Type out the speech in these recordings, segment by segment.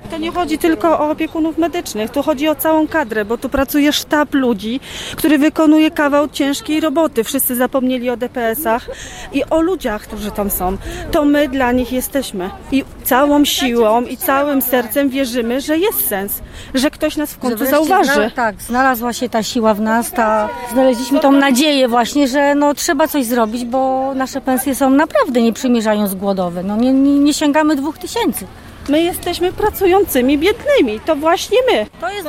To nie chodzi tylko o opiekunów medycznych, tu chodzi o całą kadrę, bo tu pracuje sztab ludzi, który wykonuje kawał ciężkiej roboty. Wszyscy zapomnieli o DPS-ach i o ludziach, którzy tam są. To my dla nich jesteśmy i całą siłą i całym sercem wierzymy, że jest sens, że ktoś nas w końcu zauważy. Tak, znalazła się ta siła w nas, znaleźliśmy tą nadzieję właśnie, że trzeba coś zrobić, bo nasze pensje są naprawdę nie przymierzają z głodowe. Nie sięgamy 2000. My jesteśmy pracującymi biednymi, to właśnie my.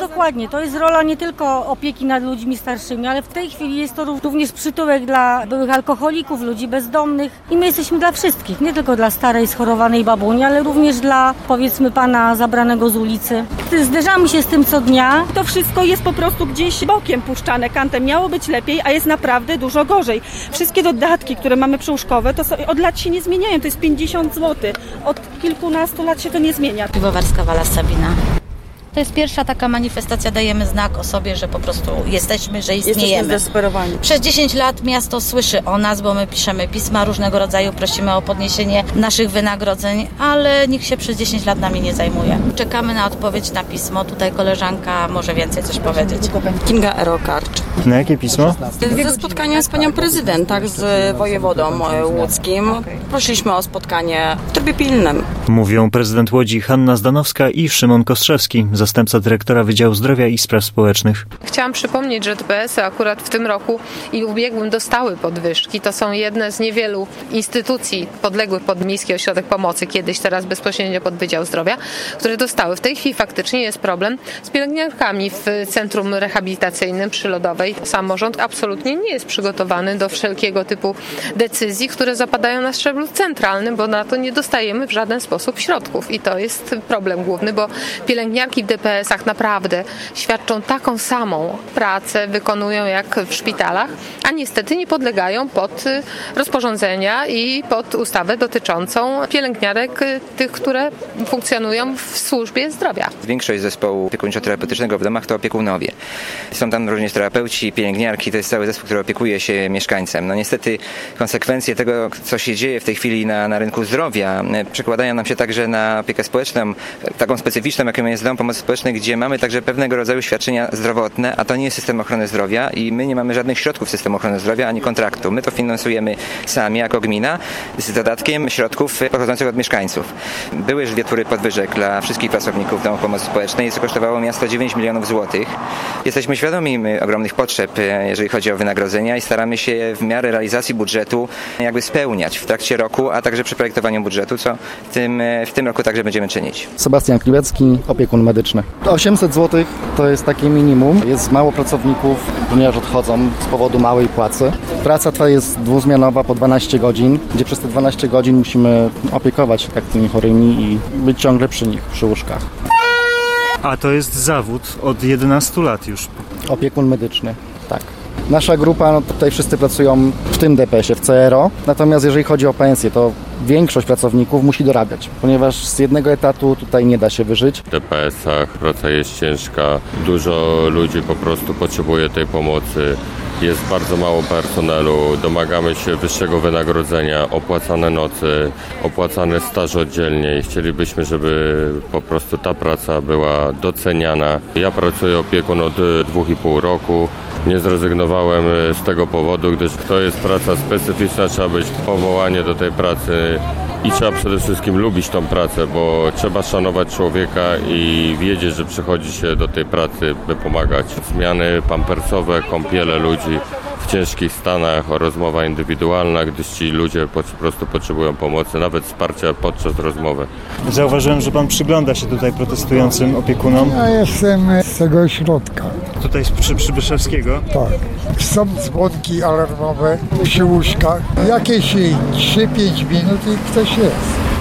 To jest rola nie tylko opieki nad ludźmi starszymi, ale w tej chwili jest to również przytułek dla byłych alkoholików, ludzi bezdomnych i my jesteśmy dla wszystkich, nie tylko dla starej, schorowanej babuni, ale również dla, powiedzmy, pana zabranego z ulicy. Zderzamy się z tym co dnia. To wszystko jest po prostu gdzieś bokiem puszczane, kantem. Miało być lepiej, a jest naprawdę dużo gorzej. Wszystkie dodatki, które mamy przyłóżkowe, od lat się nie zmieniają, to jest 50 zł. Od kilkunastu lat się to nie zmienia. Piwowarska Wala Sabina. To jest pierwsza taka manifestacja, dajemy znak o sobie, że po prostu jesteśmy, że istniejemy. Jesteśmy zdesperowani. Przez 10 lat miasto słyszy o nas, bo my piszemy pisma różnego rodzaju, prosimy o podniesienie naszych wynagrodzeń, ale nikt się przez 10 lat nami nie zajmuje. Czekamy na odpowiedź na pismo. Tutaj koleżanka może więcej coś powiedzieć. Kinga Erokarcz. Na jakie pismo? Ze spotkania z panią prezydent, z wojewodą łódzkim. Prosiliśmy o spotkanie w trybie pilnym. Mówią prezydent Łodzi Hanna Zdanowska i Szymon Kostrzewski, zastępca dyrektora Wydziału Zdrowia i Spraw Społecznych. Chciałam przypomnieć, że DPS-y akurat w tym roku i ubiegłym dostały podwyżki. To są jedne z niewielu instytucji podległych pod Miejski Ośrodek Pomocy, kiedyś, teraz bezpośrednio pod Wydział Zdrowia, które dostały. W tej chwili faktycznie jest problem z pielęgniarkami w Centrum Rehabilitacyjnym przy Lodowej. Samorząd absolutnie nie jest przygotowany do wszelkiego typu decyzji, które zapadają na szczeblu centralnym, bo na to nie dostajemy w żaden sposób środków. I to jest problem główny, bo pielęgniarki w DPS-ach naprawdę świadczą taką samą pracę, wykonują jak w szpitalach, a niestety nie podlegają pod rozporządzenia i pod ustawę dotyczącą pielęgniarek, tych, które funkcjonują w służbie zdrowia. Większość zespołu opiekuńczo-terapeutycznego w domach to opiekunowie. Są tam również terapeuci, pielęgniarki, to jest cały zespół, który opiekuje się mieszkańcem. Niestety konsekwencje tego, co się dzieje w tej chwili na rynku zdrowia, przekładają nam się także na opiekę społeczną, taką specyficzną, jaką jest Dom Pomocy Społecznej, gdzie mamy także pewnego rodzaju świadczenia zdrowotne, a to nie jest system ochrony zdrowia i my nie mamy żadnych środków systemu ochrony zdrowia ani kontraktu. My to finansujemy sami jako gmina z dodatkiem środków pochodzących od mieszkańców. Były już 2 tury podwyżek dla wszystkich pracowników Domu Pomocy Społecznej, co kosztowało miasto 9 milionów złotych. Jesteśmy świadomi ogromnych potrzeb, jeżeli chodzi o wynagrodzenia i staramy się w miarę realizacji budżetu jakby spełniać w trakcie roku, a także przy projektowaniu budżetu, co w tym roku także będziemy czynić. Sebastian Kliwecki, opiekun medyczny. 800 zł to jest takie minimum. Jest mało pracowników, ponieważ odchodzą z powodu małej płacy. Praca jest dwuzmianowa po 12 godzin, gdzie przez te 12 godzin musimy opiekować się tak tymi chorymi i być ciągle przy nich, przy łóżkach. A to jest zawód od 11 lat już. Opiekun medyczny, tak. Nasza grupa, tutaj wszyscy pracują w tym DPS-ie, w CRO, natomiast jeżeli chodzi o pensję, to większość pracowników musi dorabiać, ponieważ z jednego etatu tutaj nie da się wyżyć. W DPS-ach praca jest ciężka, dużo ludzi po prostu potrzebuje tej pomocy. Jest bardzo mało personelu, domagamy się wyższego wynagrodzenia, opłacane noce, opłacane staże oddzielnie i chcielibyśmy, żeby po prostu ta praca była doceniana. Ja pracuję opiekun od 2,5 roku. Nie zrezygnowałem z tego powodu, gdyż to jest praca specyficzna, trzeba być powołanie do tej pracy i trzeba przede wszystkim lubić tą pracę, bo trzeba szanować człowieka i wiedzieć, że przychodzi się do tej pracy, by pomagać. Zmiany pampersowe, kąpiele ludzi w ciężkich stanach, rozmowa indywidualna, gdyż ci ludzie po prostu potrzebują pomocy, nawet wsparcia podczas rozmowy. Zauważyłem, że pan przygląda się tutaj protestującym opiekunom. Ja jestem z tego ośrodka. Tutaj z Przybyszewskiego? Tak. Są dzwonki alarmowe przy łóżkach. Jakieś 3-5 minut i ktoś jest.